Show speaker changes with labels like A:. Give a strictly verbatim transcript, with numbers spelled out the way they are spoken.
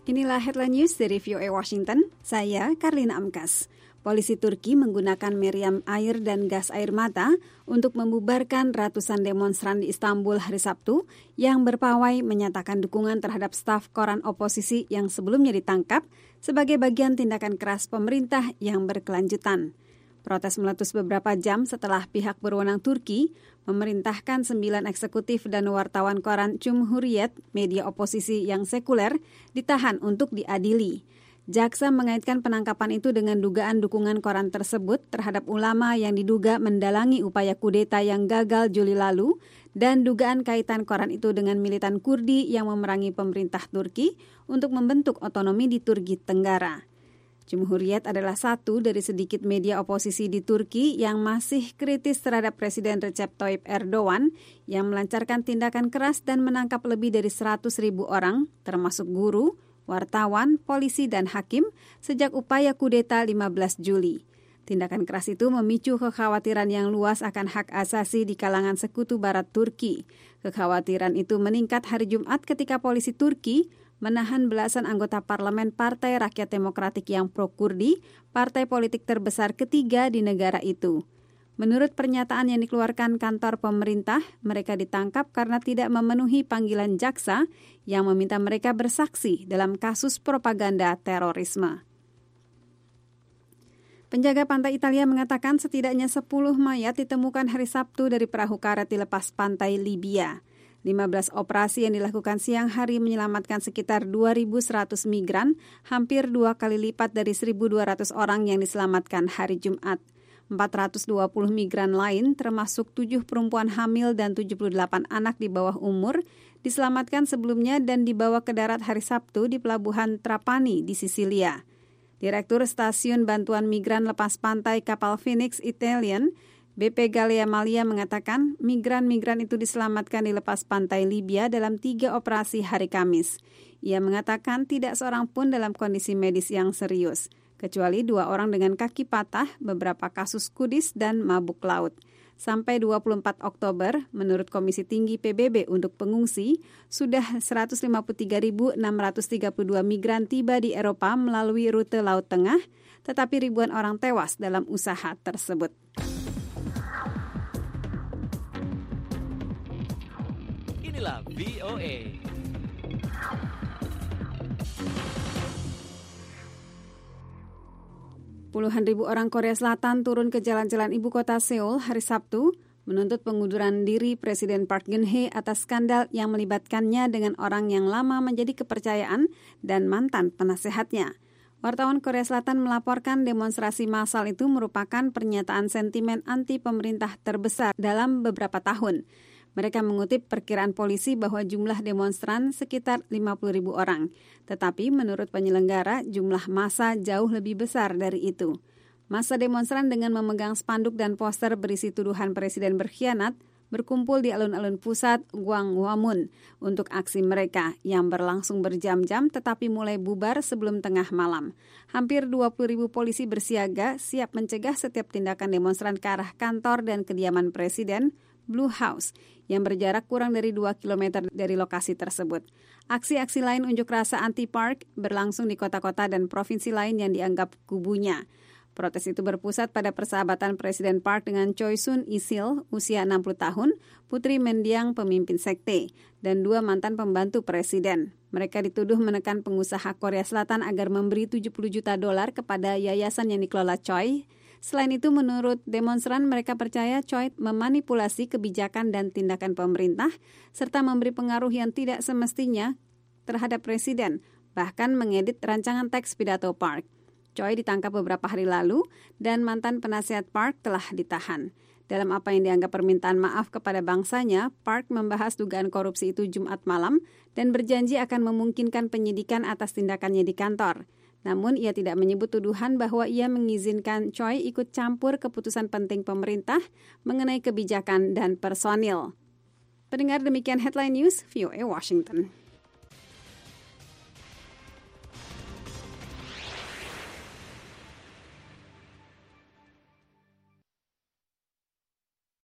A: Inilah headline news dari V O A Washington. Saya Karlina Amkas. Polisi Turki menggunakan meriam air dan gas air mata untuk membubarkan ratusan demonstran di Istanbul hari Sabtu yang berpawai menyatakan dukungan terhadap staf koran oposisi yang sebelumnya ditangkap sebagai bagian tindakan keras pemerintah yang berkelanjutan. Protes meletus beberapa jam setelah pihak berwenang Turki memerintahkan sembilan eksekutif dan wartawan koran Cumhuriyet, media oposisi yang sekuler, ditahan untuk diadili. Jaksa mengaitkan penangkapan itu dengan dugaan dukungan koran tersebut terhadap ulama yang diduga mendalangi upaya kudeta yang gagal Juli lalu dan dugaan kaitan koran itu dengan militan Kurdi yang memerangi pemerintah Turki untuk membentuk otonomi di Turki Tenggara. Cumhuriyet adalah satu dari sedikit media oposisi di Turki yang masih kritis terhadap Presiden Recep Tayyip Erdogan yang melancarkan tindakan keras dan menangkap lebih dari seratus ribu orang, termasuk guru, wartawan, polisi, dan hakim sejak upaya kudeta lima belas Juli. Tindakan keras itu memicu kekhawatiran yang luas akan hak asasi di kalangan sekutu barat Turki. Kekhawatiran itu meningkat hari Jumat ketika polisi Turki menahan belasan anggota parlemen Partai Rakyat Demokratik yang pro-Kurdi, partai politik terbesar ketiga di negara itu. Menurut pernyataan yang dikeluarkan kantor pemerintah, mereka ditangkap karena tidak memenuhi panggilan jaksa yang meminta mereka bersaksi dalam kasus propaganda terorisme. Penjaga pantai Italia mengatakan setidaknya sepuluh mayat ditemukan hari Sabtu dari perahu karet di lepas pantai Libya. lima belas operasi yang dilakukan siang hari menyelamatkan sekitar dua ribu seratus migran, hampir dua kali lipat dari seribu dua ratus orang yang diselamatkan hari Jumat. empat ratus dua puluh migran lain, termasuk tujuh perempuan hamil dan tujuh puluh delapan anak di bawah umur, diselamatkan sebelumnya dan dibawa ke darat hari Sabtu di pelabuhan Trapani di Sisilia. Direktur Stasiun Bantuan Migran Lepas Pantai Kapal Phoenix Italian, B P Galea Malia mengatakan migran-migran itu diselamatkan di lepas pantai Libya dalam tiga operasi hari Kamis. Ia mengatakan tidak seorang pun dalam kondisi medis yang serius, kecuali dua orang dengan kaki patah, beberapa kasus kudis dan mabuk laut. Sampai dua puluh empat Oktober, menurut Komisi Tinggi P B B untuk pengungsi, sudah seratus lima puluh tiga ribu enam ratus tiga puluh dua migran tiba di Eropa melalui rute Laut Tengah, tetapi ribuan orang tewas dalam usaha tersebut.
B: Inilah V O A.
A: Puluhan ribu orang Korea Selatan turun ke jalan-jalan ibu kota Seoul hari Sabtu menuntut pengunduran diri Presiden Park Geun-hye atas skandal yang melibatkannya dengan orang yang lama menjadi kepercayaan dan mantan penasehatnya. Wartawan Korea Selatan melaporkan demonstrasi massal itu merupakan pernyataan sentimen anti pemerintah terbesar dalam beberapa tahun. Mereka mengutip perkiraan polisi bahwa jumlah demonstran sekitar lima puluh ribu orang. Tetapi menurut penyelenggara, jumlah massa jauh lebih besar dari itu. Massa demonstran dengan memegang spanduk dan poster berisi tuduhan presiden berkhianat berkumpul di alun-alun pusat Gwanghwamun untuk aksi mereka yang berlangsung berjam-jam tetapi mulai bubar sebelum tengah malam. Hampir dua puluh ribu polisi bersiaga siap mencegah setiap tindakan demonstran ke arah kantor dan kediaman presiden, Blue House, yang berjarak kurang dari dua kilometer dari lokasi tersebut. Aksi-aksi lain unjuk rasa anti-Park berlangsung di kota-kota dan provinsi lain yang dianggap kubunya. Protes itu berpusat pada persahabatan Presiden Park dengan Choi Soon-il, usia enam puluh tahun, putri mendiang pemimpin sekte, dan dua mantan pembantu presiden. Mereka dituduh menekan pengusaha Korea Selatan agar memberi tujuh puluh juta dolar kepada yayasan yang dikelola Choi. Selain itu, menurut demonstran, mereka percaya Choi memanipulasi kebijakan dan tindakan pemerintah, serta memberi pengaruh yang tidak semestinya terhadap presiden, bahkan mengedit rancangan teks pidato Park. Choi ditangkap beberapa hari lalu, dan mantan penasihat Park telah ditahan. Dalam apa yang dianggap permintaan maaf kepada bangsanya, Park membahas dugaan korupsi itu Jumat malam dan berjanji akan memungkinkan penyidikan atas tindakannya di kantor. Namun ia tidak menyebut tuduhan bahwa ia mengizinkan Choi ikut campur keputusan penting pemerintah mengenai kebijakan dan personil. Pendengar, demikian Headline News V O A Washington.